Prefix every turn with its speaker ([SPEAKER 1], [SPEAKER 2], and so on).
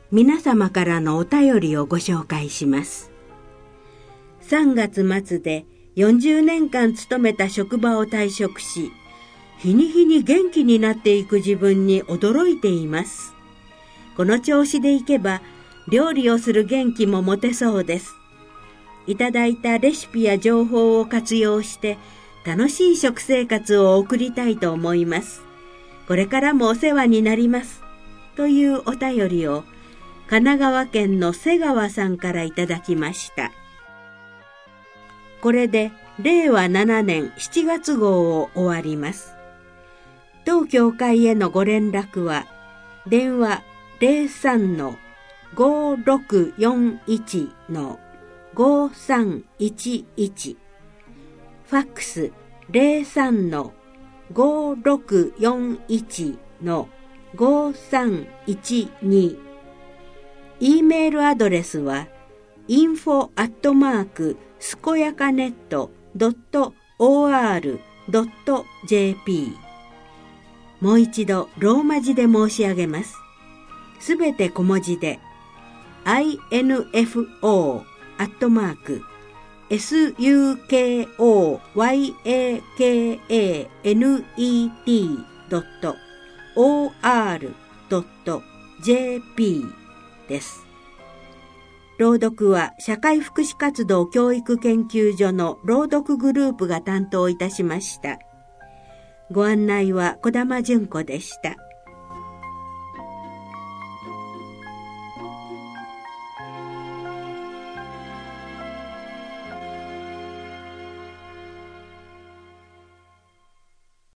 [SPEAKER 1] 皆様からのお便りをご紹介します。3月末で40年間勤めた職場を退職し、日に日に元気になっていく自分に驚いています。この調子でいけば、料理をする元気も持てそうです。いただいたレシピや情報を活用して、楽しい食生活を送りたいと思います。これからもお世話になります。というお便りを、神奈川県の瀬川さんからいただきました。これで令和7年7月号を終わります。当教会へのご連絡は、電話 03-5641-5311、ファックス 03-5641-5312、E メールアドレスは info@scoyacanet.or.jp。 もう一度ローマ字で申し上げます。すべて小文字で info@scoyacanet.or.jp です。朗読は社会福祉活動教育研究所の朗読グループが担当いたしました。ご案内は小玉純子でした。